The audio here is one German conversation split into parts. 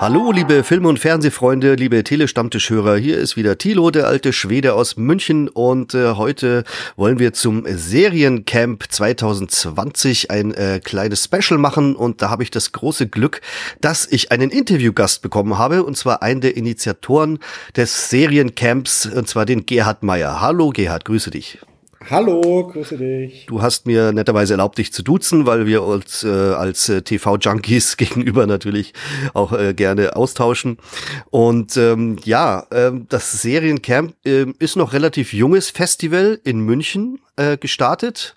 Hallo, liebe Film- und Fernsehfreunde, liebe Telestammtischhörer, hier ist wieder Thilo, der alte Schwede aus München und heute wollen wir zum Seriencamp 2020 ein kleines Special machen und da habe ich das große Glück, dass ich einen Interviewgast bekommen habe und zwar einen der Initiatoren des Seriencamps und zwar den Gerhard Meyer. Hallo Gerhard, grüße dich. Hallo, grüße dich. Du hast mir netterweise erlaubt, dich zu duzen, weil wir uns als TV-Junkies gegenüber natürlich auch gerne austauschen. Und das Seriencamp ist noch relativ junges Festival in München gestartet.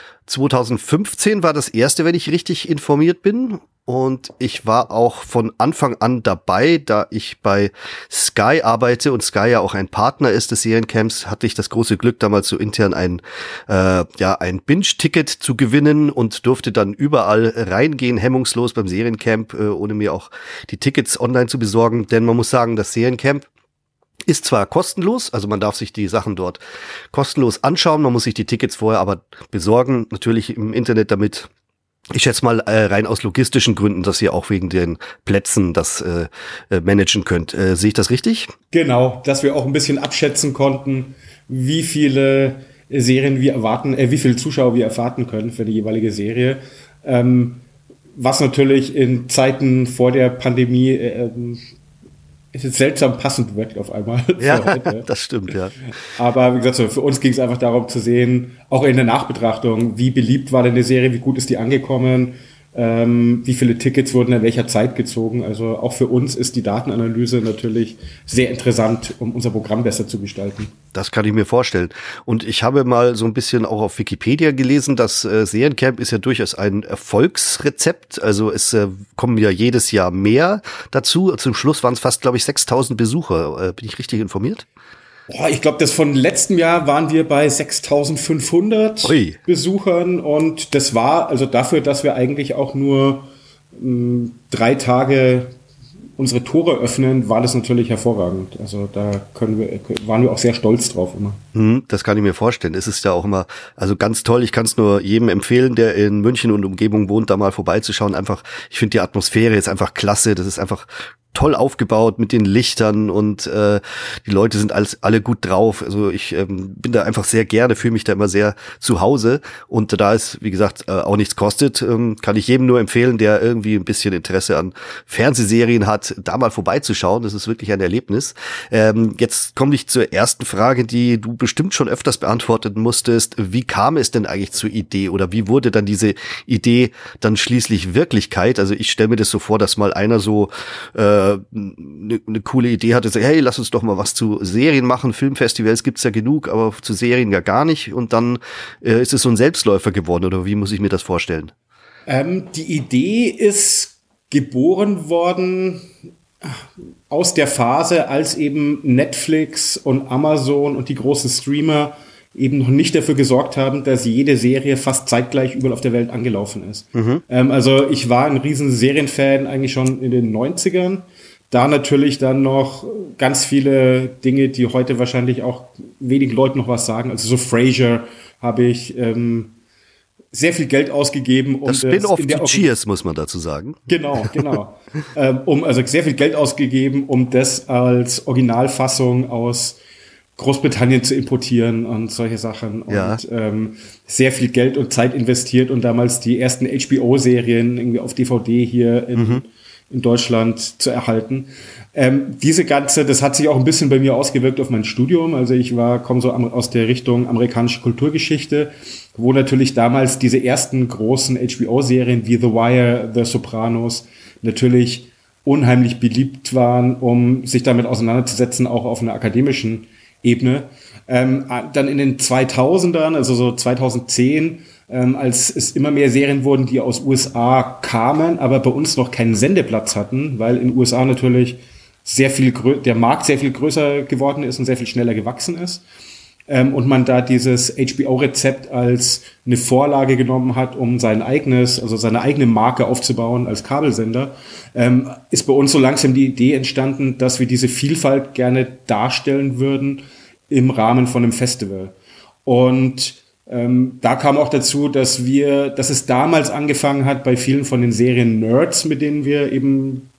2015 war das erste, wenn ich richtig informiert bin. Und ich war auch von Anfang an dabei, da ich bei Sky arbeite und Sky ja auch ein Partner ist des Seriencamps, hatte ich das große Glück, damals so intern ein Binge-Ticket zu gewinnen und durfte dann überall reingehen, hemmungslos beim Seriencamp, ohne mir auch die Tickets online zu besorgen. Denn man muss sagen, das Seriencamp ist zwar kostenlos, also man darf sich die Sachen dort kostenlos anschauen, man muss sich die Tickets vorher aber besorgen, natürlich im Internet, damit ich schätze mal rein aus logistischen Gründen, dass ihr auch wegen den Plätzen das managen könnt. Sehe ich das richtig? Genau, dass wir auch ein bisschen abschätzen konnten, wie viele Serien wir erwarten, wie viele Zuschauer wir erwarten können für die jeweilige Serie. Was natürlich in Zeiten vor der Pandemie ist jetzt seltsam passend wirkt auf einmal. Ja, heute. Das stimmt, ja. Aber wie gesagt, so, für uns ging es einfach darum zu sehen, auch in der Nachbetrachtung, wie beliebt war denn die Serie, wie gut ist die angekommen, wie viele Tickets wurden in welcher Zeit gezogen. Also auch für uns ist die Datenanalyse natürlich sehr interessant, um unser Programm besser zu gestalten. Das kann ich mir vorstellen. Und ich habe mal so ein bisschen auch auf Wikipedia gelesen, dass Seriencamp ist ja durchaus ein Erfolgsrezept. Also es kommen ja jedes Jahr mehr dazu. Zum Schluss waren es fast, glaube ich, 6.000 Besucher. Bin ich richtig informiert? Ich glaube, das von letztem Jahr waren wir bei 6.500 Besuchern und das war also dafür, dass wir eigentlich auch nur 3 Tage unsere Tore öffnen, war das natürlich hervorragend. Also da waren wir auch sehr stolz drauf immer. Das kann ich mir vorstellen. Es ist ja auch immer, also ganz toll. Ich kann es nur jedem empfehlen, der in München und Umgebung wohnt, da mal vorbeizuschauen. Einfach, ich finde die Atmosphäre jetzt einfach klasse. Das ist einfach toll aufgebaut mit den Lichtern und die Leute sind alle gut drauf. Also ich bin da einfach sehr gerne, fühle mich da immer sehr zu Hause und da es, wie gesagt, auch nichts kostet, kann ich jedem nur empfehlen, der irgendwie ein bisschen Interesse an Fernsehserien hat, da mal vorbeizuschauen. Das ist wirklich ein Erlebnis. Jetzt komme ich zur ersten Frage, die du bestimmt schon öfters beantworten musstest. Wie kam es denn eigentlich zur Idee oder wie wurde dann diese Idee dann schließlich Wirklichkeit? Also ich stelle mir das so vor, dass mal einer so eine coole Idee hatte, so, hey, lass uns doch mal was zu Serien machen, Filmfestivals gibt's ja genug, aber zu Serien ja gar nicht und dann ist es so ein Selbstläufer geworden oder wie muss ich mir das vorstellen? Die Idee ist geboren worden aus der Phase, als eben Netflix und Amazon und die großen Streamer eben noch nicht dafür gesorgt haben, dass jede Serie fast zeitgleich überall auf der Welt angelaufen ist. Also ich war ein riesen Serienfan eigentlich schon in den 90ern. Da natürlich dann noch ganz viele Dinge, die heute wahrscheinlich auch wenig Leuten noch was sagen. Also so Frasier habe ich sehr viel Geld ausgegeben. Das Spin-off zu Cheers, muss man dazu sagen. Genau. Also sehr viel Geld ausgegeben, um das als Originalfassung aus Großbritannien zu importieren und solche Sachen und sehr viel Geld und Zeit investiert und damals die ersten HBO-Serien irgendwie auf DVD hier in Deutschland zu erhalten. Das hat sich auch ein bisschen bei mir ausgewirkt auf mein Studium. Also ich komme so aus der Richtung amerikanische Kulturgeschichte, wo natürlich damals diese ersten großen HBO-Serien wie The Wire, The Sopranos natürlich unheimlich beliebt waren, um sich damit auseinanderzusetzen, auch auf einer akademischen Ebene. Dann in den 2000ern, also so 2010, als es immer mehr Serien wurden, die aus USA kamen, aber bei uns noch keinen Sendeplatz hatten, weil in den USA natürlich der Markt sehr viel größer geworden ist und sehr viel schneller gewachsen ist. Und man da dieses HBO-Rezept als eine Vorlage genommen hat, um seine eigene Marke aufzubauen als Kabelsender, ist bei uns so langsam die Idee entstanden, dass wir diese Vielfalt gerne darstellen würden im Rahmen von einem Festival. Und da kam auch dazu, dass es damals angefangen hat bei vielen von den Serien-Nerds, mit denen wir eben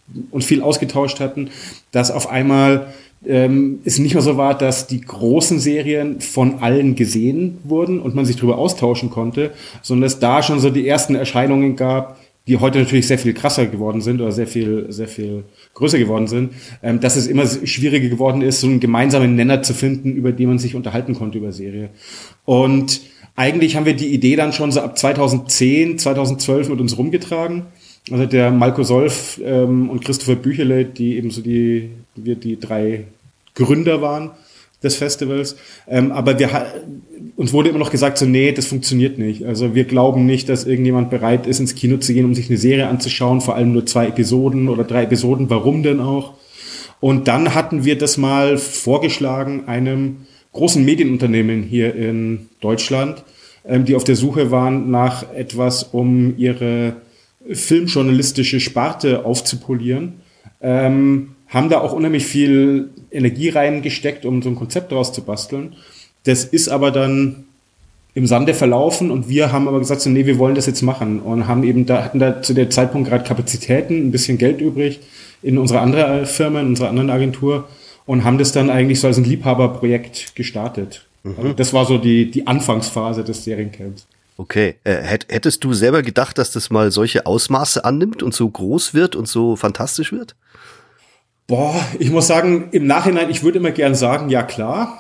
uns viel ausgetauscht hatten, dass auf einmal es nicht mehr so war, dass die großen Serien von allen gesehen wurden und man sich darüber austauschen konnte, sondern es da schon so die ersten Erscheinungen gab, die heute natürlich sehr viel krasser geworden sind oder sehr viel größer geworden sind, dass es immer schwieriger geworden ist, so einen gemeinsamen Nenner zu finden, über den man sich unterhalten konnte über Serie. Und eigentlich haben wir die Idee dann schon so ab 2010, 2012 mit uns rumgetragen. Also der Malko Solf und Christopher Büchele, die eben so die 3 Gründer waren des Festivals. Aber uns wurde immer noch gesagt, so, nee, das funktioniert nicht. Also wir glauben nicht, dass irgendjemand bereit ist, ins Kino zu gehen, um sich eine Serie anzuschauen, vor allem nur 2 Episoden oder 3 Episoden. Warum denn auch? Und dann hatten wir das mal vorgeschlagen einem großen Medienunternehmen hier in Deutschland, die auf der Suche waren nach etwas, um ihre filmjournalistische Sparte aufzupolieren. Haben da auch unheimlich viel Energie reingesteckt, um so ein Konzept daraus zu basteln. Das ist aber dann im Sande verlaufen und wir haben aber gesagt, so, nee, wir wollen das jetzt machen und hatten da zu der Zeitpunkt gerade Kapazitäten, ein bisschen Geld übrig in unserer anderen Firma, in unserer anderen Agentur und haben das dann eigentlich so als ein Liebhaberprojekt gestartet. Also das war so die Anfangsphase des Seriencamps. Okay. Hättest du selber gedacht, dass das mal solche Ausmaße annimmt und so groß wird und so fantastisch wird? Boah, ich muss sagen, im Nachhinein, ich würde immer gern sagen, ja klar,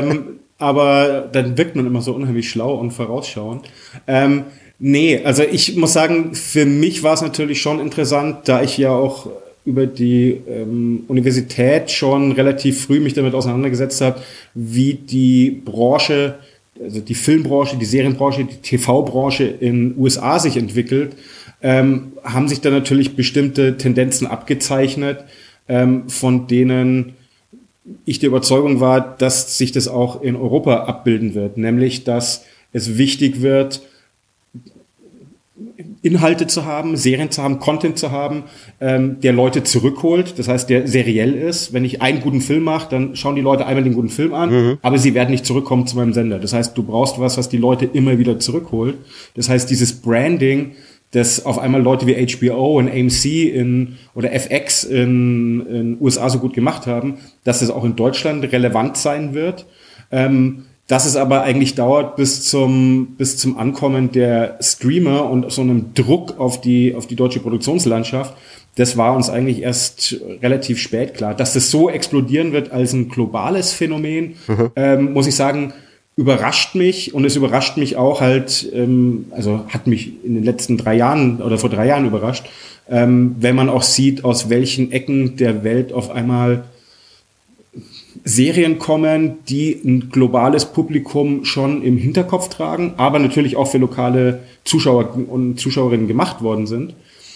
aber dann wirkt man immer so unheimlich schlau und vorausschauend. Nee, also ich muss sagen, für mich war es natürlich schon interessant, da ich ja auch über die Universität schon relativ früh mich damit auseinandergesetzt habe, wie die Branche, also die Filmbranche, die Serienbranche, die TV-Branche in USA sich entwickelt, haben sich da natürlich bestimmte Tendenzen abgezeichnet, von denen ich der Überzeugung war, dass sich das auch in Europa abbilden wird. Nämlich, dass es wichtig wird, Inhalte zu haben, Serien zu haben, Content zu haben, der Leute zurückholt. Das heißt, der seriell ist. Wenn ich einen guten Film mache, dann schauen die Leute einmal den guten Film an, aber sie werden nicht zurückkommen zu meinem Sender. Das heißt, du brauchst was die Leute immer wieder zurückholt. Das heißt, dieses Branding, das auf einmal Leute wie HBO und AMC oder FX in USA so gut gemacht haben, dass es auch in Deutschland relevant sein wird. Dass es aber eigentlich dauert bis zum Ankommen der Streamer und so einem Druck auf die deutsche Produktionslandschaft, das war uns eigentlich erst relativ spät klar. Dass das so explodieren wird als ein globales Phänomen, muss ich sagen, überrascht mich, und es überrascht mich auch halt, also hat mich in den letzten 3 Jahren oder vor 3 Jahren überrascht, wenn man auch sieht, aus welchen Ecken der Welt auf einmal Serien kommen, die ein globales Publikum schon im Hinterkopf tragen, aber natürlich auch für lokale Zuschauer und Zuschauerinnen gemacht worden sind.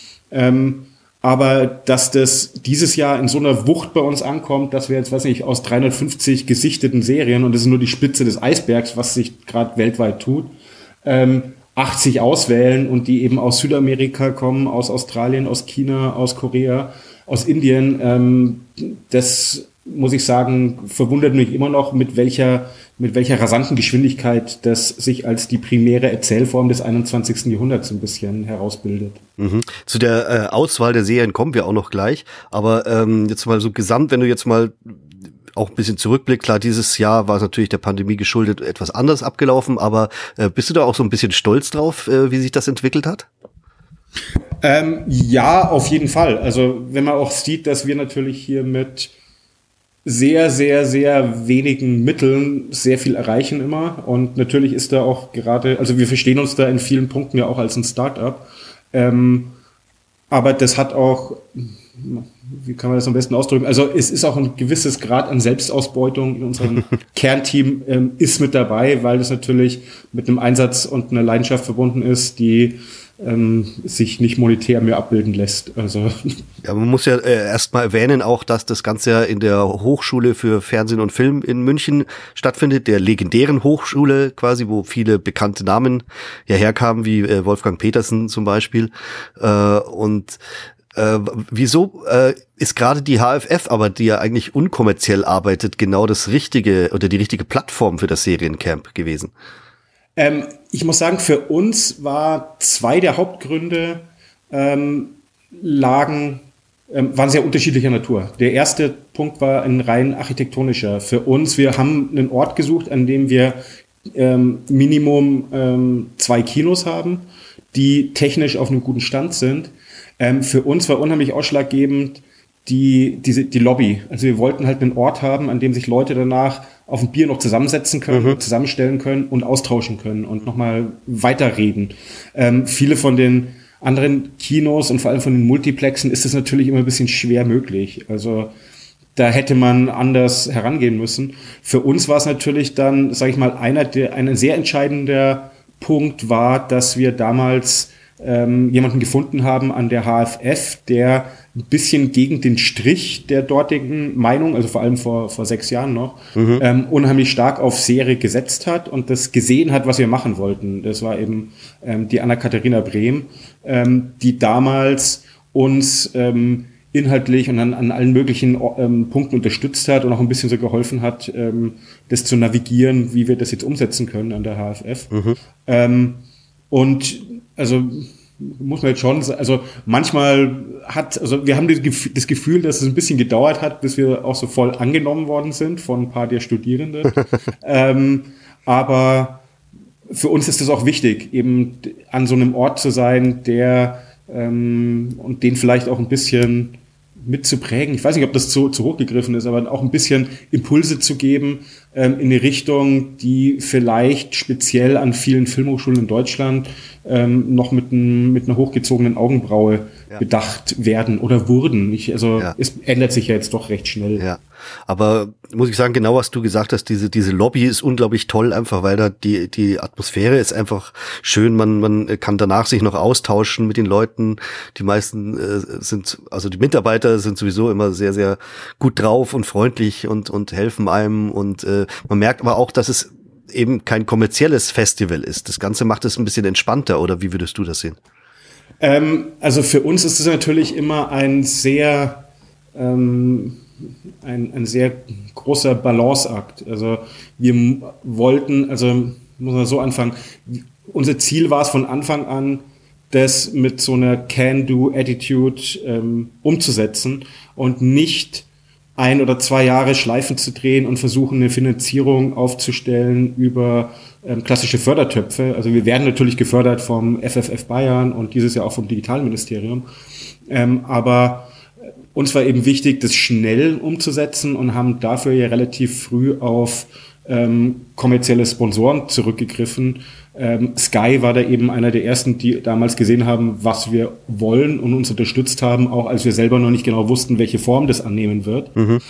Aber dass das dieses Jahr in so einer Wucht bei uns ankommt, dass wir jetzt, weiß nicht, aus 350 gesichteten Serien, und das ist nur die Spitze des Eisbergs, was sich gerade weltweit tut, 80 auswählen und die eben aus Südamerika kommen, aus Australien, aus China, aus Korea, aus Indien, das muss ich sagen, verwundert mich immer noch, mit welcher rasanten Geschwindigkeit das sich als die primäre Erzählform des 21. Jahrhunderts ein bisschen herausbildet. Zu der Auswahl der Serien kommen wir auch noch gleich, aber jetzt mal so gesamt, wenn du jetzt mal auch ein bisschen zurückblickst, klar, dieses Jahr war es natürlich der Pandemie geschuldet etwas anders abgelaufen, aber bist du da auch so ein bisschen stolz drauf, wie sich das entwickelt hat? Ja, auf jeden Fall. Also wenn man auch sieht, dass wir natürlich hier mit sehr, sehr, sehr wenigen Mitteln sehr viel erreichen immer. Und natürlich ist da auch gerade, also wir verstehen uns da in vielen Punkten ja auch als ein Start-up. Aber das hat auch, wie kann man das am besten ausdrücken? Also es ist auch ein gewisses Grad an Selbstausbeutung in unserem Kernteam ist mit dabei, weil das natürlich mit einem Einsatz und einer Leidenschaft verbunden ist, die sich nicht monetär mehr abbilden lässt. Also ja, man muss ja erstmal erwähnen auch, dass das Ganze ja in der Hochschule für Fernsehen und Film in München stattfindet, der legendären Hochschule quasi, wo viele bekannte Namen ja herkamen, wie Wolfgang Petersen zum Beispiel. Wieso ist gerade die HFF, aber die ja eigentlich unkommerziell arbeitet, genau das richtige oder die richtige Plattform für das Seriencamp gewesen? Ich muss sagen, für uns war 2 der Hauptgründe lagen waren sehr unterschiedlicher Natur. Der erste Punkt war ein rein architektonischer. Für uns, wir haben einen Ort gesucht, an dem wir Minimum 2 Kinos haben, die technisch auf einem guten Stand sind. Für uns war unheimlich ausschlaggebend die Lobby. Also wir wollten halt einen Ort haben, an dem sich Leute danach auf ein Bier noch zusammensetzen können, zusammenstellen können und austauschen können und nochmal weiterreden. Viele von den anderen Kinos und vor allem von den Multiplexen ist es natürlich immer ein bisschen schwer möglich. Also da hätte man anders herangehen müssen. Für uns war es natürlich dann, sage ich mal, ein sehr entscheidender Punkt war, dass wir damals jemanden gefunden haben an der HFF, der ein bisschen gegen den Strich der dortigen Meinung, also vor allem vor 6 Jahren noch, unheimlich stark auf Serie gesetzt hat und das gesehen hat, was wir machen wollten. Das war eben die Anna-Katharina Brehm, die damals uns inhaltlich und an allen möglichen Punkten unterstützt hat und auch ein bisschen so geholfen hat, das zu navigieren, wie wir das jetzt umsetzen können an der HFF. Und also muss man jetzt schon, also manchmal wir haben das Gefühl, dass es ein bisschen gedauert hat, bis wir auch so voll angenommen worden sind von ein paar der Studierenden. Aber für uns ist es auch wichtig, eben an so einem Ort zu sein, der und den vielleicht auch ein bisschen mitzuprägen. Ich weiß nicht, ob das zu hoch gegriffen ist, aber auch ein bisschen Impulse zu geben in eine Richtung, die vielleicht speziell an vielen Filmhochschulen in Deutschland noch mit einer hochgezogenen Augenbraue bedacht werden oder wurden. Es ändert sich ja jetzt doch recht schnell. Ja, aber muss ich sagen, genau was du gesagt hast, diese Lobby ist unglaublich toll, einfach weil da die Atmosphäre ist einfach schön. Man kann danach sich noch austauschen mit den Leuten. Die meisten die Mitarbeiter sind sowieso immer sehr, sehr gut drauf und freundlich und helfen einem. Und man merkt aber auch, dass es eben kein kommerzielles Festival ist. Das Ganze macht es ein bisschen entspannter, oder wie würdest du das sehen? Also für uns ist es natürlich immer ein sehr großer Balanceakt. Also wir wollten, muss man so anfangen, unser Ziel war es von Anfang an, das mit so einer Can-Do-Attitude umzusetzen und nicht 1 oder 2 Jahre Schleifen zu drehen und versuchen, eine Finanzierung aufzustellen über klassische Fördertöpfe. Also wir werden natürlich gefördert vom FFF Bayern und dieses Jahr auch vom Digitalministerium. Aber uns war eben wichtig, das schnell umzusetzen und haben dafür ja relativ früh auf kommerzielle Sponsoren zurückgegriffen. Sky war da eben einer der ersten, die damals gesehen haben, was wir wollen und uns unterstützt haben, auch als wir selber noch nicht genau wussten, welche Form das annehmen wird.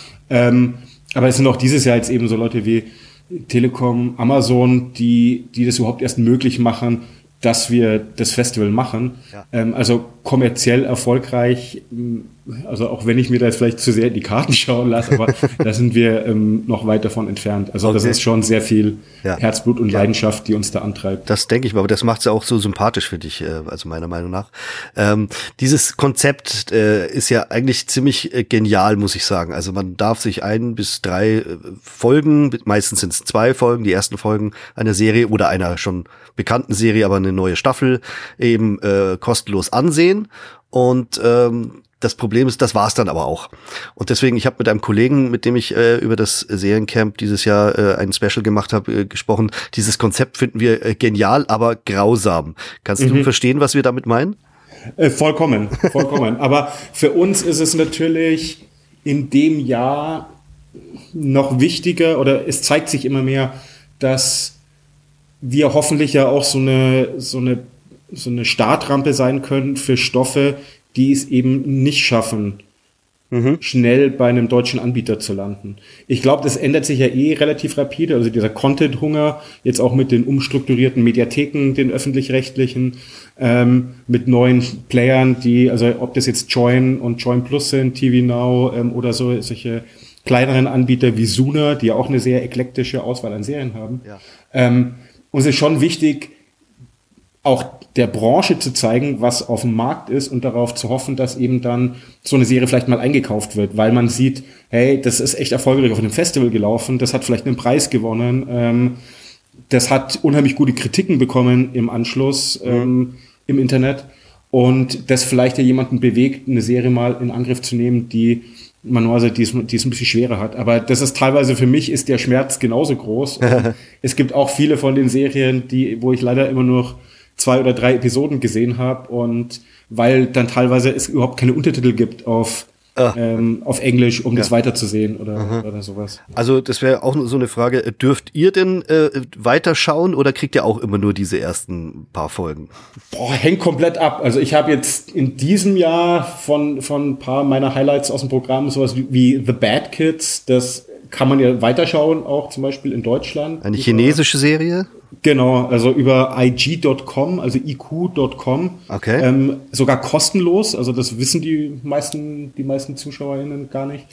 Aber es sind auch dieses Jahr jetzt eben so Leute wie Telekom, Amazon, die das überhaupt erst möglich machen, dass wir das Festival machen. Ja. Also kommerziell erfolgreich, also auch wenn ich mir da jetzt vielleicht zu sehr in die Karten schauen lasse, aber da sind wir noch weit davon entfernt. Also das ist schon sehr viel Herzblut und Leidenschaft, die uns da antreibt. Das denke ich mal, aber das macht es ja auch so sympathisch für dich, also meiner Meinung nach. Dieses Konzept ist ja eigentlich ziemlich genial, muss ich sagen. Also man darf sich 1 bis 3 Folgen, meistens sind es 2 Folgen, die ersten Folgen einer Serie oder einer schon bekannten Serie, aber eine neue Staffel eben kostenlos ansehen. Und das Problem ist, das war's dann aber auch. Und deswegen, ich habe mit einem Kollegen, mit dem ich über das Seriencamp dieses Jahr ein Special gemacht habe, gesprochen. Dieses Konzept finden wir genial, aber grausam. Kannst du verstehen, was wir damit meinen? Vollkommen. Aber für uns ist es natürlich in dem Jahr noch wichtiger, oder es zeigt sich immer mehr, dass wir hoffentlich ja auch so eine Startrampe sein können für Stoffe, die es eben nicht schaffen, schnell bei einem deutschen Anbieter zu landen. Ich glaube, das ändert sich ja relativ rapide, also dieser Content-Hunger, jetzt auch mit den umstrukturierten Mediatheken, den öffentlich-rechtlichen, mit neuen Playern, also ob das jetzt Join und Join Plus sind, TV Now oder solche kleineren Anbieter wie Suna, die ja auch eine sehr eklektische Auswahl an Serien haben. Ja. Uns ist schon wichtig, auch der Branche zu zeigen, was auf dem Markt ist und darauf zu hoffen, dass eben dann so eine Serie vielleicht mal eingekauft wird, weil man sieht, hey, das ist echt erfolgreich auf einem Festival gelaufen, das hat vielleicht einen Preis gewonnen, das hat unheimlich gute Kritiken bekommen im Anschluss im Internet und das vielleicht ja jemanden bewegt, eine Serie mal in Angriff zu nehmen, die es ein bisschen schwerer hat. Aber das ist teilweise, für mich ist der Schmerz genauso groß. Es gibt auch viele von den Serien, wo ich leider immer nur 2 oder 3 Episoden gesehen habe, und weil dann teilweise es überhaupt keine Untertitel gibt auf Englisch, um das weiterzusehen oder sowas. Also das wäre auch so eine Frage, dürft ihr denn weiterschauen oder kriegt ihr auch immer nur diese ersten paar Folgen? Hängt komplett ab. Also ich habe jetzt in diesem Jahr von ein paar meiner Highlights aus dem Programm sowas wie The Bad Kids, das kann man ja weiterschauen, auch zum Beispiel in Deutschland. Eine chinesische Serie? Genau, also über IG.com, also IQ.com. Okay. Sogar kostenlos, also das wissen die meisten ZuschauerInnen gar nicht.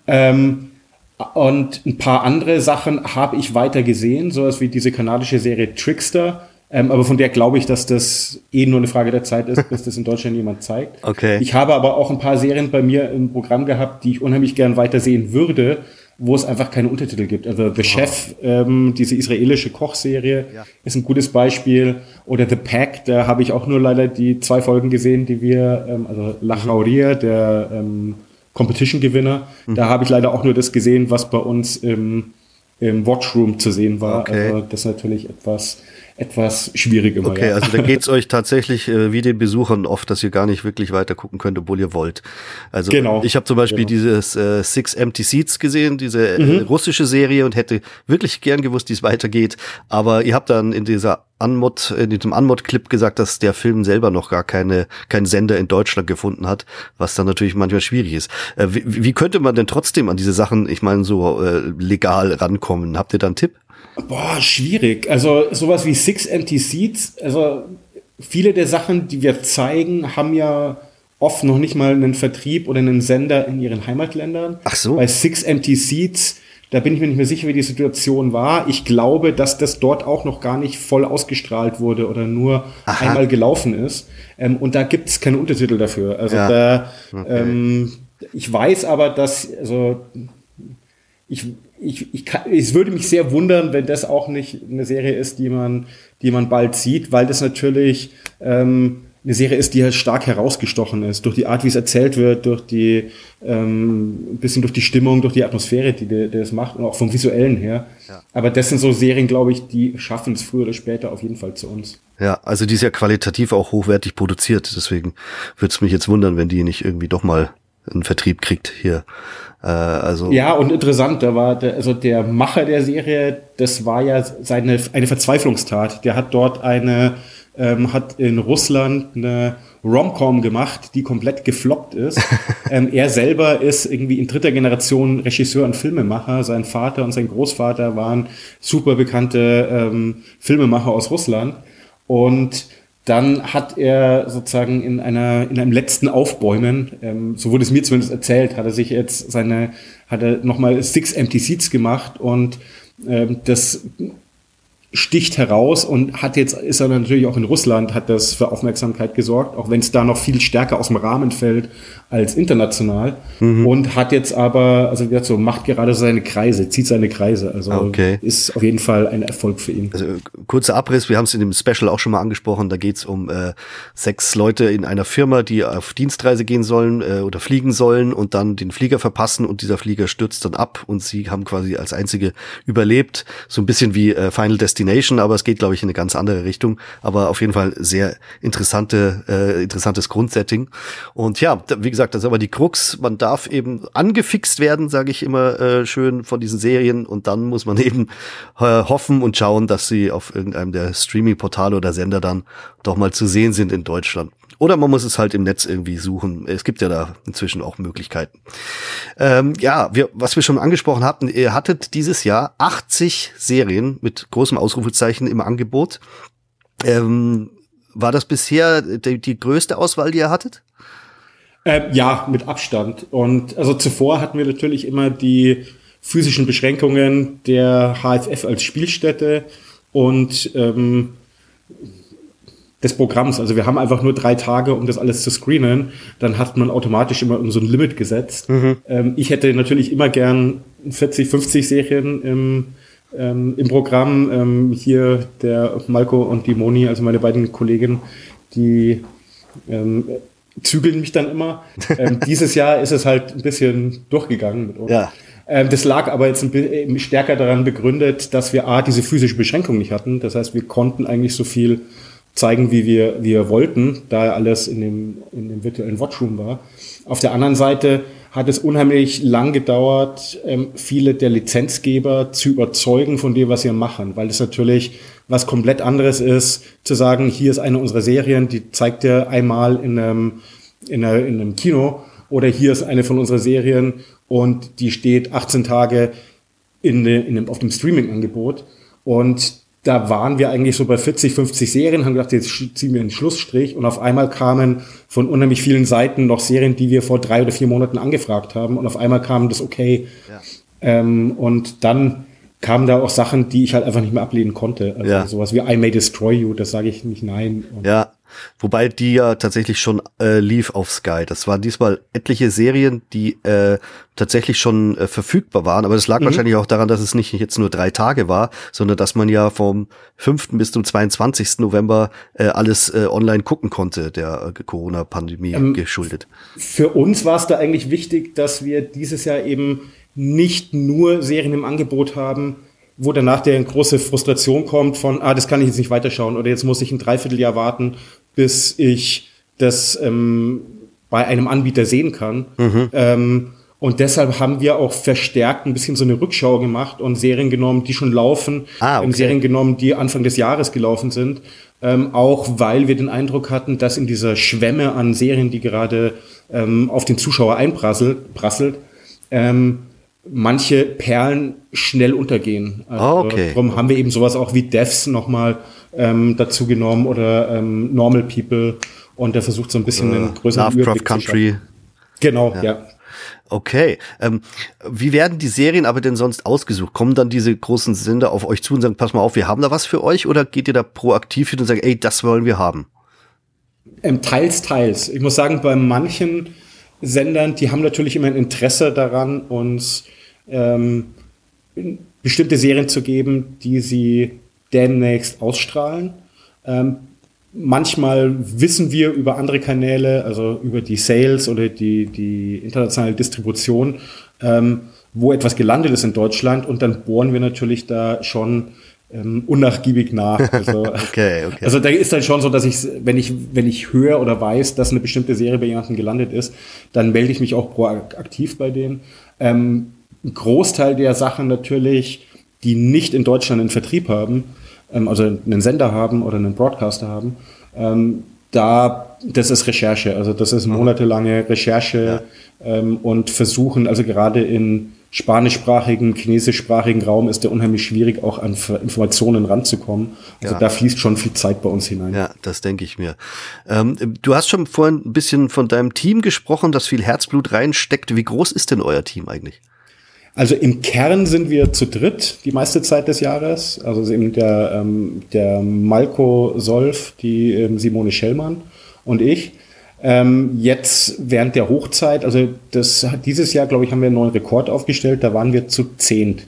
Und ein paar andere Sachen habe ich weiter gesehen, sowas wie diese kanadische Serie Trickster. Aber von der glaube ich, dass das nur eine Frage der Zeit ist, bis das in Deutschland jemand zeigt. Okay. Ich habe aber auch ein paar Serien bei mir im Programm gehabt, die ich unheimlich gern weitersehen würde, wo es einfach keine Untertitel gibt. Also The Chef, diese israelische Kochserie, ist ein gutes Beispiel. Oder The Pack, da habe ich auch nur leider die 2 Folgen gesehen, die wir, also La Jauría, der Competition-Gewinner, da habe ich leider auch nur das gesehen, was bei uns im Watchroom zu sehen war. Okay. Also das ist natürlich etwas schwierig immer. Okay, also da geht's euch tatsächlich wie den Besuchern oft, dass ihr gar nicht wirklich weiter gucken könnt, obwohl ihr wollt. Also genau, ich habe zum Beispiel dieses Six Empty Seats gesehen, diese russische Serie, und hätte wirklich gern gewusst, wie es weitergeht. Aber ihr habt dann in diesem Unmod-Clip gesagt, dass der Film selber noch gar keinen Sender in Deutschland gefunden hat, was dann natürlich manchmal schwierig ist. Wie könnte man denn trotzdem an diese Sachen, ich meine, so legal rankommen? Habt ihr da einen Tipp? Schwierig. Also sowas wie Six Empty Seats, also viele der Sachen, die wir zeigen, haben ja oft noch nicht mal einen Vertrieb oder einen Sender in ihren Heimatländern. Ach so. Bei Six Empty Seats, da bin ich mir nicht mehr sicher, wie die Situation war. Ich glaube, dass das dort auch noch gar nicht voll ausgestrahlt wurde oder nur einmal gelaufen ist. Und da gibt es keine Untertitel dafür. Also ich weiß aber, dass, also es würde mich sehr wundern, wenn das auch nicht eine Serie ist, die man bald sieht, weil das natürlich eine Serie ist, die halt stark herausgestochen ist, durch die Art, wie es erzählt wird, durch die ein bisschen durch die Stimmung, durch die Atmosphäre, die das macht, und auch vom Visuellen her. Ja. Aber das sind so Serien, glaube ich, die schaffen es früher oder später auf jeden Fall zu uns. Ja, also die ist ja qualitativ auch hochwertig produziert, deswegen würde es mich jetzt wundern, wenn die nicht irgendwie doch mal einen Vertrieb kriegt hier. Ja, und interessant, da war der Macher der Serie, das war ja eine Verzweiflungstat. Der hat dort hat in Russland eine Rom-Com gemacht, die komplett gefloppt ist. Er selber ist irgendwie in 3. Generation Regisseur und Filmemacher. Sein Vater und sein Großvater waren super bekannte Filmemacher aus Russland. Und dann hat er sozusagen in einem letzten Aufbäumen, so wurde es mir zumindest erzählt, hat er nochmal Six Empty Seats gemacht, und das sticht heraus, und ist er natürlich auch in Russland, hat das für Aufmerksamkeit gesorgt, auch wenn es da noch viel stärker aus dem Rahmen fällt als international, und hat jetzt aber, also wie gesagt, so macht gerade zieht seine Kreise, also ist auf jeden Fall ein Erfolg für ihn. Also kurzer Abriss, wir haben es in dem Special auch schon mal angesprochen, da geht's um 6 Leute in einer Firma, die auf Dienstreise gehen sollen oder fliegen sollen und dann den Flieger verpassen, und dieser Flieger stürzt dann ab, und sie haben quasi als einzige überlebt, so ein bisschen wie Final Destination, aber es geht, glaube ich, in eine ganz andere Richtung, aber auf jeden Fall sehr interessantes Grundsetting. Und ja, wie gesagt, das ist aber die Krux, man darf eben angefixt werden, sage ich immer schön, von diesen Serien, und dann muss man eben hoffen und schauen, dass sie auf irgendeinem der Streaming-Portale oder Sender dann doch mal zu sehen sind in Deutschland. Oder man muss es halt im Netz irgendwie suchen. Es gibt ja da inzwischen auch Möglichkeiten. Was wir schon angesprochen hatten, ihr hattet dieses Jahr 80 Serien mit großem Ausrufezeichen im Angebot. War das bisher die größte Auswahl, die ihr hattet? Ja, mit Abstand. Und also zuvor hatten wir natürlich immer die physischen Beschränkungen der HFF als Spielstätte und des Programms. Also wir haben einfach nur 3 Tage, um das alles zu screenen. Dann hat man automatisch immer so ein Limit gesetzt. Ich hätte natürlich immer gern 40, 50 Serien im Programm. Hier der Malko und die Moni, also meine beiden Kolleginnen, die zügeln mich dann immer. Dieses Jahr ist es halt ein bisschen durchgegangen mit uns. Ja. Das lag aber jetzt stärker daran begründet, dass wir diese physische Beschränkung nicht hatten. Das heißt, wir konnten eigentlich so viel zeigen, wie wir wollten, da alles in dem virtuellen Watchroom war. Auf der anderen Seite hat es unheimlich lang gedauert, viele der Lizenzgeber zu überzeugen von dem, was wir machen, weil es natürlich was komplett anderes ist, zu sagen, hier ist eine unserer Serien, die zeigt ihr einmal in einem Kino, oder hier ist eine von unseren Serien und die steht 18 Tage auf dem Streaming-Angebot. Und da waren wir eigentlich so bei 40, 50 Serien, haben gedacht, jetzt ziehen wir einen Schlussstrich, und auf einmal kamen von unheimlich vielen Seiten noch Serien, die wir vor 3 oder 4 Monaten angefragt haben, und auf einmal kam das okay. Ja. Und dann kamen da auch Sachen, die ich halt einfach nicht mehr ablehnen konnte. Also sowas wie I May Destroy You, das sage ich nicht nein. Ja. Wobei die ja tatsächlich schon lief auf Sky. Das waren diesmal etliche Serien, die tatsächlich schon verfügbar waren. Aber das lag wahrscheinlich auch daran, dass es nicht jetzt nur 3 Tage war, sondern dass man ja vom 5. bis zum 22. November alles online gucken konnte, der Corona-Pandemie geschuldet. Für uns war es da eigentlich wichtig, dass wir dieses Jahr eben nicht nur Serien im Angebot haben, wo danach der große Frustration kommt von, das kann ich jetzt nicht weiterschauen, oder jetzt muss ich ein Dreivierteljahr warten, bis ich das bei einem Anbieter sehen kann. Und deshalb haben wir auch verstärkt ein bisschen so eine Rückschau gemacht und Serien genommen, die schon laufen, Serien genommen, die Anfang des Jahres gelaufen sind, auch weil wir den Eindruck hatten, dass in dieser Schwemme an Serien, die gerade auf den Zuschauer einprasselt, manche Perlen schnell untergehen. Also darum haben wir eben sowas auch wie Devs nochmal dazu genommen, oder Normal People, und der versucht so ein bisschen einen größeren Lovecraft Country. Genau, ja. Okay. Wie werden die Serien aber denn sonst ausgesucht? Kommen dann diese großen Sender auf euch zu und sagen, pass mal auf, wir haben da was für euch, oder geht ihr da proaktiv hin und sagt, ey, das wollen wir haben? Teils. Ich muss sagen, bei manchen Sendern, die haben natürlich immer ein Interesse daran, uns bestimmte Serien zu geben, die sie demnächst ausstrahlen. Manchmal wissen wir über andere Kanäle, also über die Sales oder die internationale Distribution, wo etwas gelandet ist in Deutschland, und dann bohren wir natürlich da schon unnachgiebig nach. Also, also da ist dann schon so, dass wenn ich höre oder weiß, dass eine bestimmte Serie bei jemandem gelandet ist, dann melde ich mich auch proaktiv bei denen. Ein Großteil der Sachen natürlich, die nicht in Deutschland einen Vertrieb haben, also einen Sender haben oder einen Broadcaster haben, das ist Recherche. Also das ist monatelange Recherche und versuchen, also gerade in spanischsprachigen, chinesischsprachigen Raum ist der unheimlich schwierig, auch an Informationen ranzukommen. Also da fließt schon viel Zeit bei uns hinein. Ja, das denke ich mir. Du hast schon vorhin ein bisschen von deinem Team gesprochen, das viel Herzblut reinsteckt. Wie groß ist denn euer Team eigentlich? Also im Kern sind wir zu dritt die meiste Zeit des Jahres. Also eben der Malko Solf, die Simone Schellmann und ich. Jetzt während der Hochzeit, also dieses Jahr, glaube ich, haben wir einen neuen Rekord aufgestellt. Da waren wir zu 10.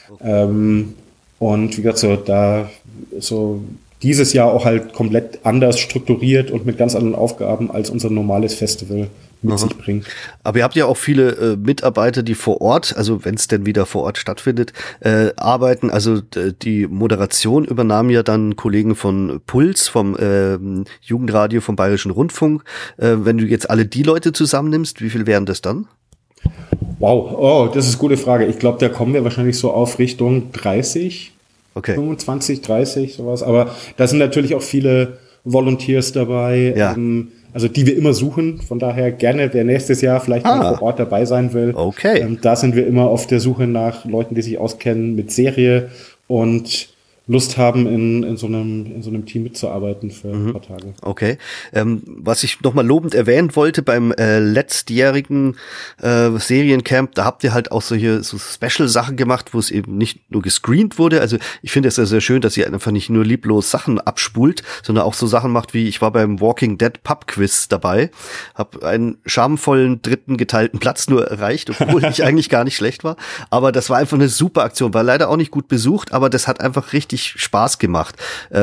Und wie gesagt, dieses Jahr auch halt komplett anders strukturiert und mit ganz anderen Aufgaben als unser normales Festival mit sich bringt. Aber ihr habt ja auch viele Mitarbeiter, die vor Ort, also wenn es denn wieder vor Ort stattfindet, arbeiten. Also die Moderation übernahmen ja dann Kollegen von Puls, vom Jugendradio, vom Bayerischen Rundfunk. Wenn du jetzt alle die Leute zusammennimmst, wie viel wären das dann? Wow, das ist eine gute Frage. Ich glaube, da kommen wir wahrscheinlich so auf Richtung 30, 25, 30, sowas. Aber da sind natürlich auch viele Volunteers dabei. Ja. Also die wir immer suchen, von daher gerne, wer nächstes Jahr vielleicht mal vor Ort dabei sein will. Okay. Da sind wir immer auf der Suche nach Leuten, die sich auskennen mit Serie und Lust haben, in so einem Team mitzuarbeiten für ein paar Tage. Okay. Was ich nochmal lobend erwähnen wollte, beim letztjährigen Seriencamp, da habt ihr halt auch so Special-Sachen gemacht, wo es eben nicht nur gescreent wurde. Also ich finde es ja sehr schön, dass ihr einfach nicht nur lieblos Sachen abspult, sondern auch so Sachen macht wie, ich war beim Walking Dead Pub-Quiz dabei, habe einen schamvollen 3. geteilten Platz nur erreicht, obwohl ich eigentlich gar nicht schlecht war. Aber das war einfach eine super Aktion, war leider auch nicht gut besucht, aber das hat einfach richtig richtig Spaß gemacht.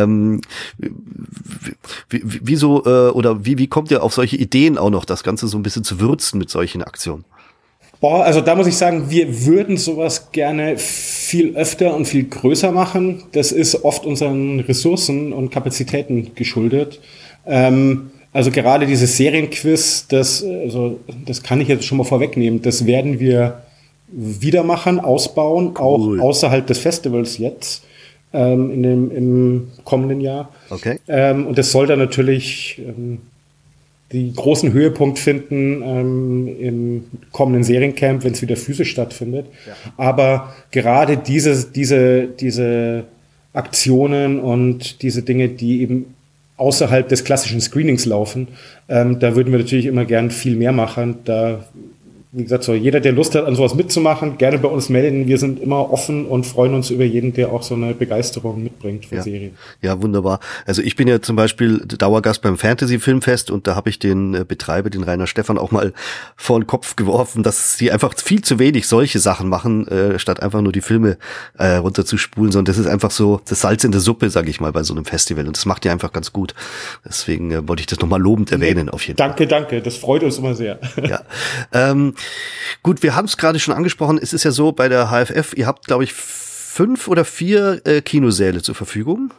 Wieso oder wie kommt ihr auf solche Ideen auch noch, das Ganze so ein bisschen zu würzen mit solchen Aktionen? Boah, also da muss ich sagen, wir würden sowas gerne viel öfter und viel größer machen. Das ist oft unseren Ressourcen und Kapazitäten geschuldet. Also gerade dieses Serienquiz, das kann ich jetzt schon mal vorwegnehmen, das werden wir wieder machen, ausbauen, cool. Auch außerhalb des Festivals jetzt, im kommenden Jahr. Okay. Und das soll dann natürlich die großen Höhepunkt finden im kommenden Seriencamp, wenn es wieder physisch stattfindet. Ja. Aber gerade diese Aktionen und diese Dinge, die eben außerhalb des klassischen Screenings laufen, da würden wir natürlich immer gern viel mehr machen. Da, wie gesagt, so jeder, der Lust hat, an sowas mitzumachen, gerne bei uns melden. Wir sind immer offen und freuen uns über jeden, der auch so eine Begeisterung mitbringt für Serien. Ja, wunderbar. Also ich bin ja zum Beispiel Dauergast beim Fantasy Filmfest und da habe ich den Betreiber, den Rainer Stephan, auch mal vor den Kopf geworfen, dass sie einfach viel zu wenig solche Sachen machen, statt einfach nur die Filme runterzuspulen, sondern das ist einfach so das Salz in der Suppe, sage ich mal, bei so einem Festival und das macht die einfach ganz gut. Deswegen wollte ich das nochmal lobend erwähnen auf jeden Fall. Danke, das freut uns immer sehr. Ja. Gut, wir haben es gerade schon angesprochen, es ist ja so bei der HFF, ihr habt, glaube ich, 5 oder 4 Kinosäle zur Verfügung.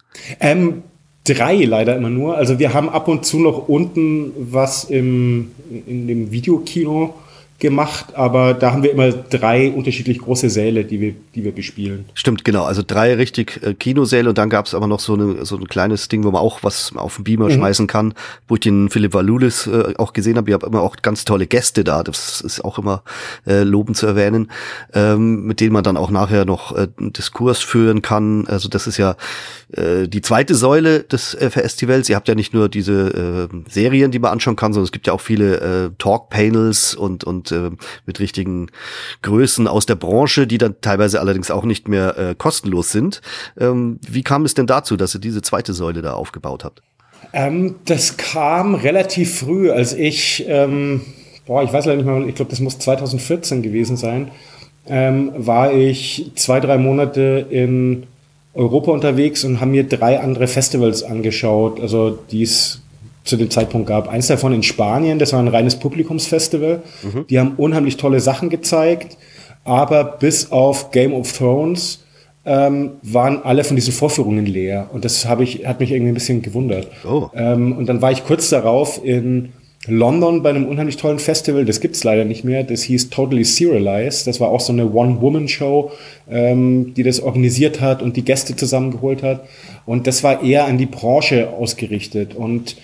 3 leider immer nur. Also wir haben ab und zu noch unten was in dem Videokino gemacht, aber da haben wir immer 3 unterschiedlich große Säle, die wir bespielen. Stimmt, genau. Also 3 richtig Kinosäle und dann gab es aber noch so ein kleines Ding, wo man auch was auf den Beamer schmeißen kann, wo ich den Philipp Valulis auch gesehen habe. Ihr habt immer auch ganz tolle Gäste da. Das ist auch immer lobend zu erwähnen, mit denen man dann auch nachher noch einen Diskurs führen kann. Also das ist ja die zweite Säule des Festivals. Ihr habt ja nicht nur diese Serien, die man anschauen kann, sondern es gibt ja auch viele Talk-Panels und mit richtigen Größen aus der Branche, die dann teilweise allerdings auch nicht mehr kostenlos sind. Wie kam es denn dazu, dass ihr diese zweite Säule da aufgebaut habt? Das kam relativ früh, als ich weiß leider nicht mehr, ich glaube, das muss 2014 gewesen sein, war ich 2-3 Monate in Europa unterwegs und haben mir 3 andere Festivals angeschaut, also die es zu dem Zeitpunkt gab. Eins davon in Spanien, das war ein reines Publikumsfestival. Die haben unheimlich tolle Sachen gezeigt, aber bis auf Game of Thrones waren alle von diesen Vorführungen leer. Und das hat mich irgendwie ein bisschen gewundert. Oh. Und dann war ich kurz darauf in London bei einem unheimlich tollen Festival, das gibt's leider nicht mehr, das hieß Totally Serialized, das war auch so eine One-Woman-Show, die das organisiert hat und die Gäste zusammengeholt hat. Und das war eher an die Branche ausgerichtet. Und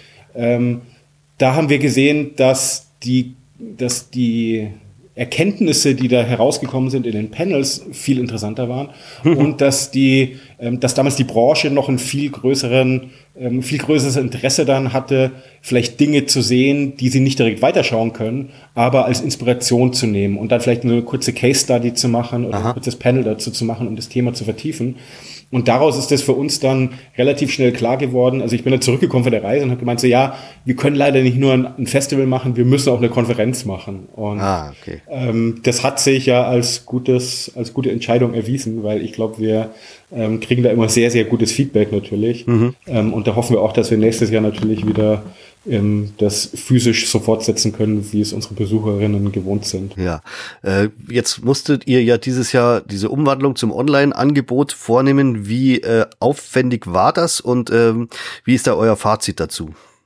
da haben wir gesehen, dass die Erkenntnisse, die da herausgekommen sind in den Panels, viel interessanter waren und dass damals die Branche noch ein viel größeres Interesse daran hatte, vielleicht Dinge zu sehen, die sie nicht direkt weiterschauen können, aber als Inspiration zu nehmen und dann vielleicht eine kurze Case Study zu machen oder ein kurzes Panel dazu zu machen, um das Thema zu vertiefen. Und daraus ist das für uns dann relativ schnell klar geworden. Also ich bin dann zurückgekommen von der Reise und habe gemeint, so ja, wir können leider nicht nur ein Festival machen, wir müssen auch eine Konferenz machen. Und okay. Das hat sich ja als gute Entscheidung erwiesen, weil ich glaube, wir kriegen da immer sehr, sehr gutes Feedback natürlich. Und da hoffen wir auch, dass wir nächstes Jahr natürlich wieder das physisch so fortsetzen können, wie es unsere Besucherinnen gewohnt sind. Ja, jetzt musstet ihr ja dieses Jahr diese Umwandlung zum Online-Angebot vornehmen. Wie aufwendig war das und wie ist da euer Fazit dazu?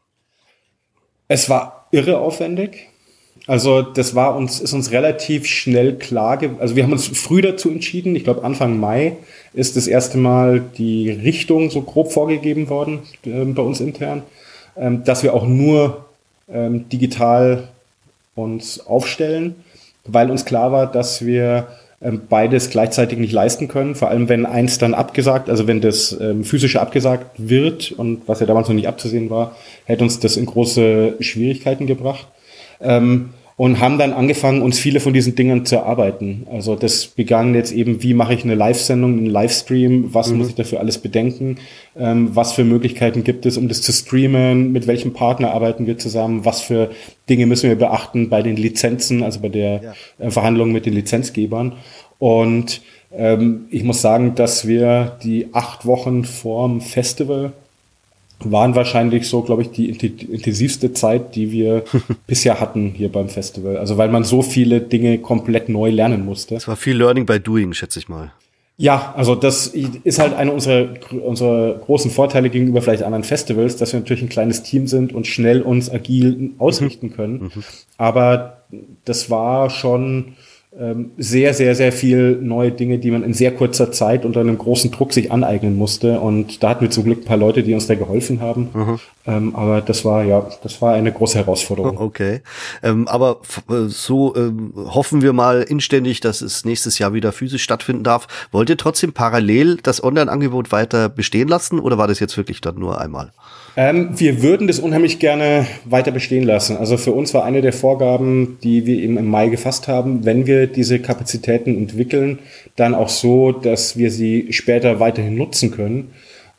Es war irre aufwendig. Also das ist uns relativ schnell klar also wir haben uns früh dazu entschieden, ich glaube Anfang Mai ist das erste Mal die Richtung so grob vorgegeben worden bei uns intern, dass wir auch nur digital uns aufstellen, weil uns klar war, dass wir beides gleichzeitig nicht leisten können, vor allem wenn eins dann abgesagt, also wenn das physische abgesagt wird und was ja damals noch nicht abzusehen war, hätte uns das in große Schwierigkeiten gebracht. Und haben dann angefangen, uns viele von diesen Dingen zu erarbeiten. Also das begann jetzt eben, wie mache ich eine Live-Sendung, einen Livestream, was muss ich dafür alles bedenken, was für Möglichkeiten gibt es, um das zu streamen, mit welchem Partner arbeiten wir zusammen, was für Dinge müssen wir beachten bei den Lizenzen, also bei der Verhandlung mit den Lizenzgebern. Und Ich muss sagen, dass wir die 8 Wochen vorm Festival waren wahrscheinlich so, glaube ich, die intensivste Zeit, die wir bisher hatten hier beim Festival. Also weil man so viele Dinge komplett neu lernen musste. Es war viel Learning by Doing, schätze ich mal. Ja, also das ist halt einer unserer großen Vorteile gegenüber vielleicht anderen Festivals, dass wir natürlich ein kleines Team sind und schnell uns agil ausrichten können. Aber das war schon sehr, sehr, sehr viel neue Dinge, die man in sehr kurzer Zeit unter einem großen Druck sich aneignen musste. Und da hatten wir zum Glück ein paar Leute, die uns da geholfen haben. Aber das war eine große Herausforderung. Okay. Aber so hoffen wir mal inständig, dass es nächstes Jahr wieder physisch stattfinden darf. Wollt ihr trotzdem parallel das Online-Angebot weiter bestehen lassen oder war das jetzt wirklich dann nur einmal? Wir würden das unheimlich gerne weiter bestehen lassen. Also für uns war eine der Vorgaben, die wir eben im Mai gefasst haben, wenn wir diese Kapazitäten entwickeln, dann auch so, dass wir sie später weiterhin nutzen können.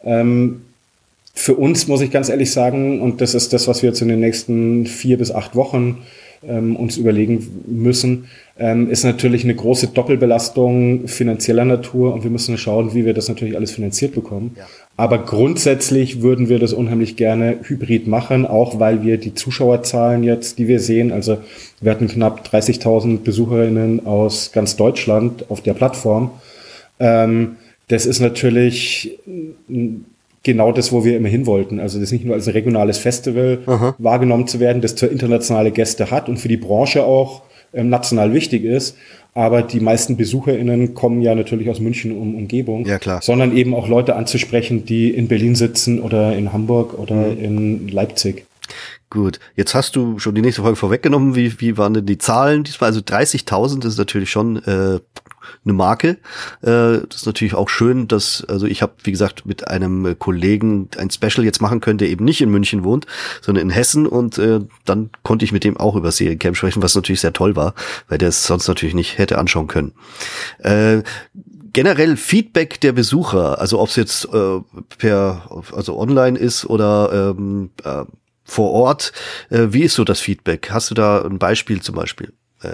Für uns muss ich ganz ehrlich sagen, und das ist das, was wir jetzt in den nächsten 4 bis 8 Wochen uns überlegen müssen, ist natürlich eine große Doppelbelastung finanzieller Natur und wir müssen schauen, wie wir das natürlich alles finanziert bekommen. Ja. Aber grundsätzlich würden wir das unheimlich gerne hybrid machen, auch weil wir die Zuschauerzahlen jetzt, die wir sehen, also wir hatten knapp 30.000 BesucherInnen aus ganz Deutschland auf der Plattform. Das ist natürlich genau das, wo wir immer hin wollten. Also das nicht nur als ein regionales Festival wahrgenommen zu werden, das zwar internationale Gäste hat und für die Branche auch national wichtig ist, aber die meisten BesucherInnen kommen ja natürlich aus München und Umgebung, ja, klar, sondern eben auch Leute anzusprechen, die in Berlin sitzen oder in Hamburg oder in Leipzig. Gut, jetzt hast du schon die nächste Folge vorweggenommen. Wie waren denn die Zahlen diesmal? Also 30.000 ist natürlich schon eine Marke. Das ist natürlich auch schön, also ich habe, wie gesagt, mit einem Kollegen ein Special jetzt machen können, der eben nicht in München wohnt, sondern in Hessen und dann konnte ich mit dem auch über Seriencamp sprechen, was natürlich sehr toll war, weil der es sonst natürlich nicht hätte anschauen können. Generell Feedback der Besucher, also ob es jetzt also online ist oder vor Ort, wie ist so das Feedback? Hast du da ein Beispiel zum Beispiel?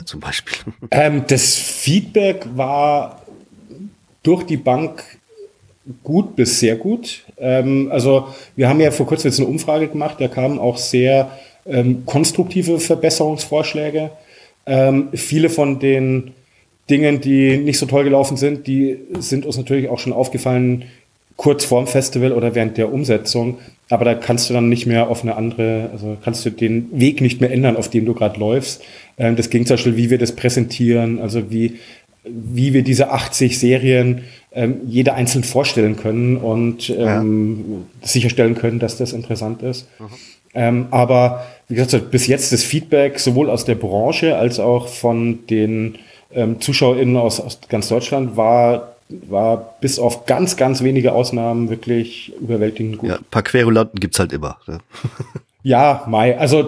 Das Feedback war durch die Bank gut bis sehr gut. Also wir haben ja vor kurzem jetzt eine Umfrage gemacht, da kamen auch sehr konstruktive Verbesserungsvorschläge. Viele von den Dingen, die nicht so toll gelaufen sind, die sind uns natürlich auch schon aufgefallen, kurz vorm Festival oder während der Umsetzung. Aber da kannst du dann nicht mehr auf eine andere, also kannst du den Weg nicht mehr ändern, auf dem du gerade läufst. Das ging zum Beispiel, wie wir das präsentieren, also wie wir diese 80 Serien jeder einzeln vorstellen können und sicherstellen können, dass das interessant ist. Aber wie gesagt, bis jetzt das Feedback sowohl aus der Branche als auch von den ZuschauerInnen aus ganz Deutschland war bis auf ganz, ganz wenige Ausnahmen wirklich überwältigend gut. Ja, ein paar Querulanten gibt's halt immer. Ne? Ja, also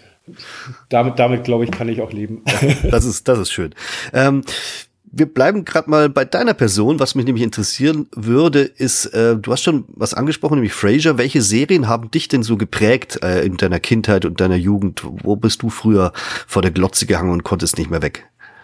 damit glaube ich, kann ich auch leben. Das ist schön. Wir bleiben gerade mal bei deiner Person. Was mich nämlich interessieren würde, ist, du hast schon was angesprochen, nämlich Frasier. Welche Serien haben dich denn so geprägt in deiner Kindheit und deiner Jugend? Wo bist du früher vor der Glotze gehangen und konntest nicht mehr weg?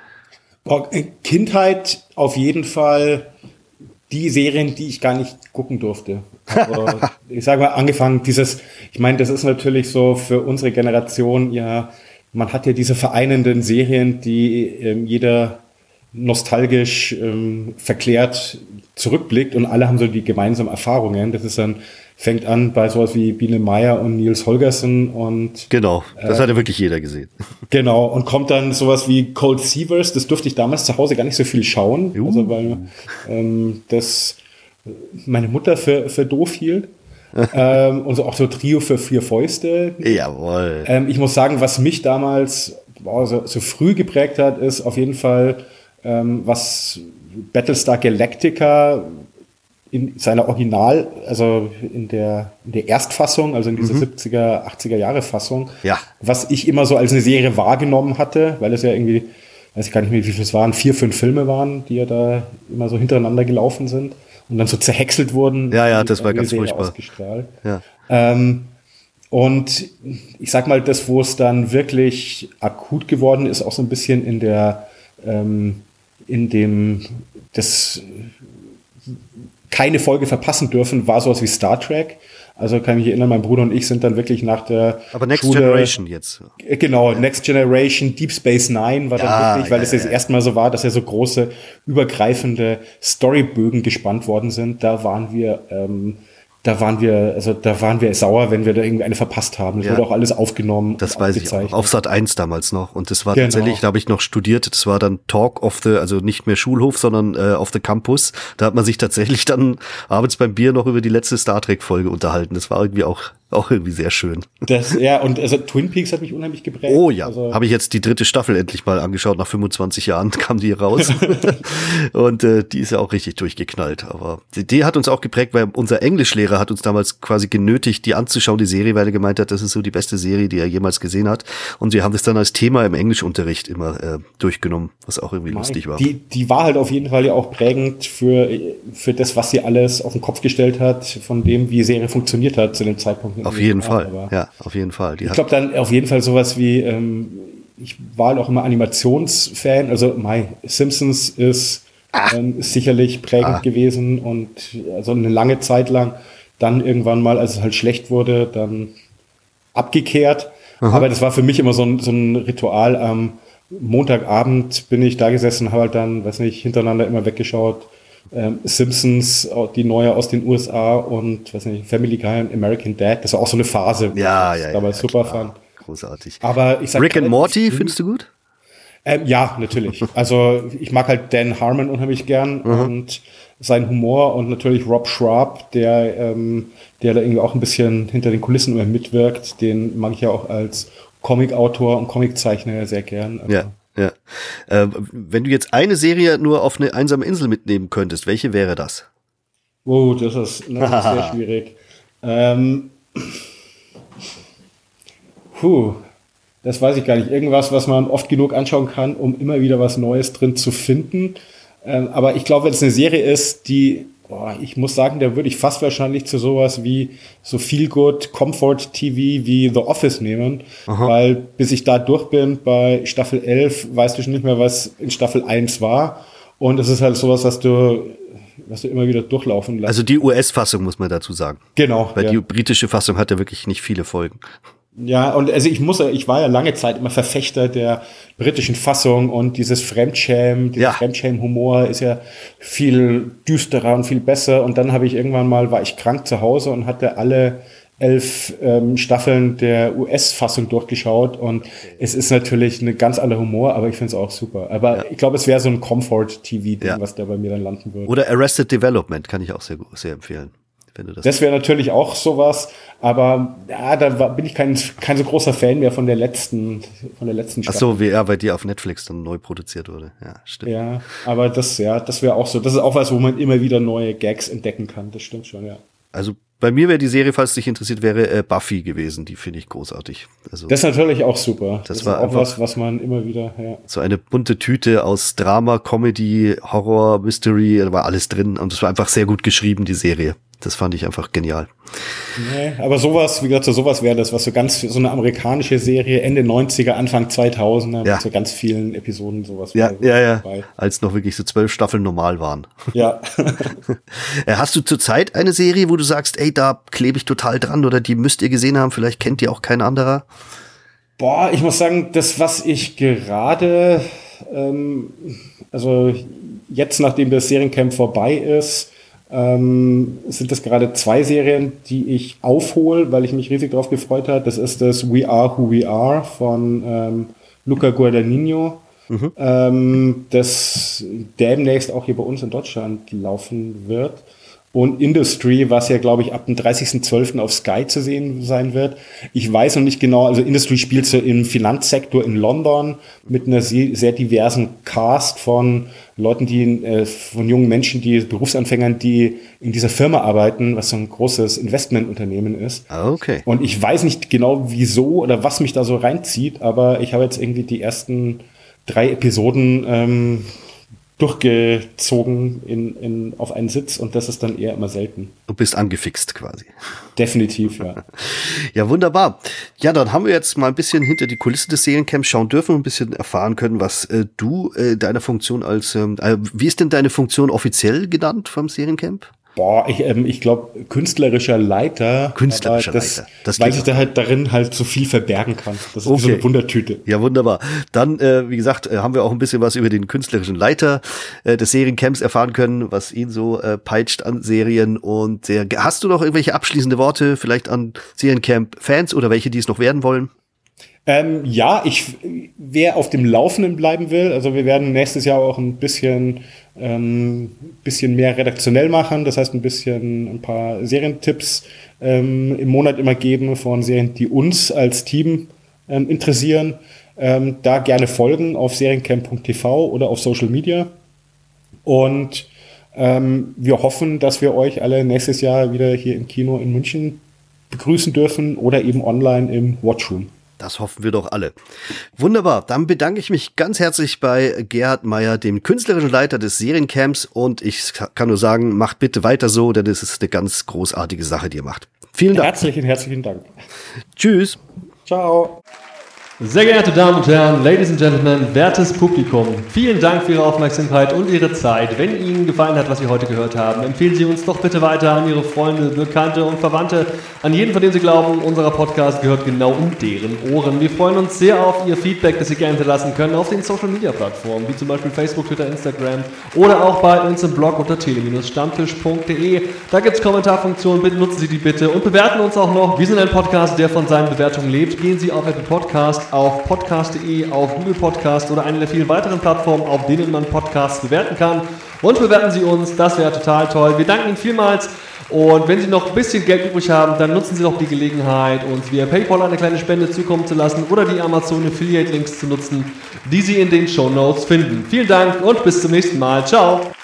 Kindheit auf jeden Fall die Serien, die ich gar nicht gucken durfte. Also, ich sage mal, angefangen ich meine, das ist natürlich so für unsere Generation, ja, man hat ja diese vereinenden Serien, die jeder nostalgisch verklärt zurückblickt und alle haben so die gemeinsamen Erfahrungen. Das ist dann fängt an bei sowas wie Biene Meier und Niels Holgersen und genau, das hat ja wirklich jeder gesehen. Genau, und kommt dann sowas wie Cold Seavers, das durfte ich damals zu Hause gar nicht so viel schauen, also weil das meine Mutter für doof hielt. Und so auch so Trio für 4 Fäuste. Jawohl. Ich muss sagen, was mich damals so früh geprägt hat, ist auf jeden Fall was Battlestar Galactica in seiner Original, also in der Erstfassung, also in dieser 70er, 80er Jahre Fassung, was ich immer so als eine Serie wahrgenommen hatte, weil es ja irgendwie, weiß ich gar nicht mehr, wie viel es waren, 4, 5 Filme waren, die ja da immer so hintereinander gelaufen sind und dann so zerhäckselt wurden. Ja, das war ganz furchtbar. Ausgestrahlt. Ja. Und ich sag mal, das, wo es dann wirklich akut geworden ist, auch so ein bisschen in das keine Folge verpassen dürfen, war sowas wie Star Trek. Also kann ich mich erinnern, mein Bruder und ich sind dann wirklich nach der Aber Next Schule, Generation jetzt. Genau, Next Generation, Deep Space Nine war dann wirklich, weil es das erste Mal so war, dass ja so große, übergreifende Storybögen gespannt worden sind. Da waren wir sauer, wenn wir da irgendwie eine verpasst haben. Das wurde auch alles aufgenommen. Das weiß ich auch. Auf Sat 1 damals noch. Und das war tatsächlich, da habe ich noch studiert, das war dann Talk of the, also nicht mehr Schulhof, sondern auf the Campus. Da hat man sich tatsächlich dann abends beim Bier noch über die letzte Star Trek Folge unterhalten. Das war irgendwie auch irgendwie sehr schön. Und also Twin Peaks hat mich unheimlich geprägt. Oh ja, also, habe ich jetzt die 3. Staffel endlich mal angeschaut. Nach 25 Jahren kam die raus. Und die ist ja auch richtig durchgeknallt. Aber die hat uns auch geprägt, weil unser Englischlehrer hat uns damals quasi genötigt, die anzuschauen, die Serie, weil er gemeint hat, das ist so die beste Serie, die er jemals gesehen hat. Und wir haben das dann als Thema im Englischunterricht immer durchgenommen, was auch irgendwie lustig war. Die war halt auf jeden Fall ja auch prägend für das, was sie alles auf den Kopf gestellt hat, von dem, wie die Serie funktioniert hat zu dem Zeitpunkt. Auf jeden Fall, ja, auf jeden Fall. Ich glaube dann auf jeden Fall sowas wie, ich war halt auch immer Animationsfan, also Simpsons ist sicherlich prägend gewesen und also eine lange Zeit lang dann irgendwann mal, als es halt schlecht wurde, dann abgekehrt. Aha. Aber das war für mich immer so ein Ritual. Am Montagabend bin ich da gesessen, habe halt dann, hintereinander immer weggeschaut. Simpsons, die neue aus den USA und Family Guy und American Dad. Das war auch so eine Phase, die ich damals super fand. Großartig. Aber ich sag, Rick and Morty findest du gut? Ja, natürlich. Also ich mag halt Dan Harmon unheimlich gern und seinen Humor und natürlich Rob Schrab, der da irgendwie auch ein bisschen hinter den Kulissen immer mitwirkt. Den mag ich ja auch als Comicautor und Comiczeichner sehr gern. Also, ja. Wenn du jetzt eine Serie nur auf eine einsame Insel mitnehmen könntest, welche wäre das? Oh, das ist sehr schwierig. Das weiß ich gar nicht. Irgendwas, was man oft genug anschauen kann, um immer wieder was Neues drin zu finden. Aber ich glaube, wenn es eine Serie ist, ich muss sagen, da würde ich fast wahrscheinlich zu sowas wie so Feel-Good Comfort TV wie The Office nehmen. Aha. Weil bis ich da durch bin bei Staffel 11, weißt du schon nicht mehr, was in Staffel 1 war. Und es ist halt sowas, was du immer wieder durchlaufen lässt. Also die US-Fassung muss man dazu sagen. Genau. Weil die britische Fassung hat ja wirklich nicht viele Folgen. Ja, und also ich war ja lange Zeit immer Verfechter der britischen Fassung und dieses Fremdschämen-Humor ist ja viel düsterer und viel besser. Und dann war ich krank zu Hause und hatte alle 11 Staffeln der US-Fassung durchgeschaut und es ist natürlich eine ganz andere Humor, aber ich finde es auch super. Aber ich glaube, es wäre so ein Comfort-TV-Ding, was da bei mir dann landen würde. Oder Arrested Development kann ich auch sehr empfehlen. Das wäre natürlich auch sowas, aber da bin ich kein so großer Fan mehr von der letzten Staffel. Ach so, weil die auf Netflix dann neu produziert wurde. Ja, stimmt. Ja, aber das wäre auch so. Das ist auch was, wo man immer wieder neue Gags entdecken kann. Das stimmt schon, ja. Also bei mir wäre die Serie, falls dich interessiert, wäre Buffy gewesen. Die finde ich großartig. Also, das ist natürlich auch super. Das war auch was man immer wieder, so eine bunte Tüte aus Drama, Comedy, Horror, Mystery, da war alles drin. Und es war einfach sehr gut geschrieben, die Serie. Das fand ich einfach genial. Nee, aber sowas, wie gesagt, sowas wäre das, was so eine amerikanische Serie, Ende 90er, Anfang 2000er, mit so ganz vielen Episoden, sowas. Ja. Als noch wirklich so 12 Staffeln normal waren. Ja. Hast du zurzeit eine Serie, wo du sagst, ey, da klebe ich total dran oder die müsst ihr gesehen haben, vielleicht kennt die auch kein anderer? Boah, ich muss sagen, das, was ich gerade, also jetzt, nachdem das Seriencamp vorbei ist, sind das gerade 2 Serien, die ich aufhole, weil ich mich riesig drauf gefreut habe. Das ist das We Are Who We Are von Luca Guadagnino, das demnächst auch hier bei uns in Deutschland laufen wird. Und Industry, was ja, glaube ich, ab dem 30.12. auf Sky zu sehen sein wird. Ich weiß noch nicht genau, also Industry spielt so im Finanzsektor in London mit einer sehr diversen Cast von Leuten, von jungen Menschen, Berufsanfängern, die in dieser Firma arbeiten, was so ein großes Investmentunternehmen ist. Okay. Und ich weiß nicht genau, wieso oder was mich da so reinzieht, aber ich habe jetzt irgendwie die ersten 3 Episoden durchgezogen auf einen Sitz und das ist dann eher immer selten. Du bist angefixt quasi. Definitiv, ja. Ja, wunderbar. Ja, dann haben wir jetzt mal ein bisschen hinter die Kulisse des Seriencamps schauen dürfen und ein bisschen erfahren können, was du deiner Funktion als, wie ist denn deine Funktion offiziell genannt vom Seriencamp? Boah, ich glaube, künstlerischer Leiter. Weil sich da halt darin halt so viel verbergen kann. Das ist wie so eine Wundertüte. Ja, wunderbar. Dann, wie gesagt, haben wir auch ein bisschen was über den künstlerischen Leiter des Seriencamps erfahren können, was ihn so peitscht an Serien. Und hast du noch irgendwelche abschließende Worte vielleicht an Seriencamp-Fans oder welche, die es noch werden wollen? Ja, wer auf dem Laufenden bleiben will, also wir werden nächstes Jahr auch ein bisschen mehr redaktionell machen, das heißt ein paar Serientipps im Monat immer geben von Serien, die uns als Team interessieren. Da gerne folgen auf seriencamp.tv oder auf Social Media. Und wir hoffen, dass wir euch alle nächstes Jahr wieder hier im Kino in München begrüßen dürfen oder eben online im Watchroom. Das hoffen wir doch alle. Wunderbar, dann bedanke ich mich ganz herzlich bei Gerhard Meyer, dem künstlerischen Leiter des Seriencamps, und ich kann nur sagen, macht bitte weiter so, denn das ist eine ganz großartige Sache, die ihr macht. Vielen Dank. Herzlichen Dank. Tschüss. Ciao. Sehr geehrte Damen und Herren, Ladies and Gentlemen, wertes Publikum, vielen Dank für Ihre Aufmerksamkeit und Ihre Zeit. Wenn Ihnen gefallen hat, was Sie heute gehört haben, empfehlen Sie uns doch bitte weiter an Ihre Freunde, Bekannte und Verwandte, an jeden, von dem Sie glauben, unser Podcast gehört genau in deren Ohren. Wir freuen uns sehr auf Ihr Feedback, das Sie gerne hinterlassen können auf den Social-Media-Plattformen, wie zum Beispiel Facebook, Twitter, Instagram oder auch bei uns im Blog unter tele-stammtisch.de. Da gibt es Kommentarfunktionen, bitte nutzen Sie die bitte und bewerten uns auch noch. Wir sind ein Podcast, der von seinen Bewertungen lebt. Gehen Sie auf Apple Podcast, auf podcast.de, auf Google Podcast oder eine der vielen weiteren Plattformen, auf denen man Podcasts bewerten kann. Und bewerten Sie uns, das wäre total toll. Wir danken Ihnen vielmals. Und wenn Sie noch ein bisschen Geld übrig haben, dann nutzen Sie doch die Gelegenheit, uns via PayPal eine kleine Spende zukommen zu lassen oder die Amazon Affiliate Links zu nutzen, die Sie in den Shownotes finden. Vielen Dank und bis zum nächsten Mal. Ciao!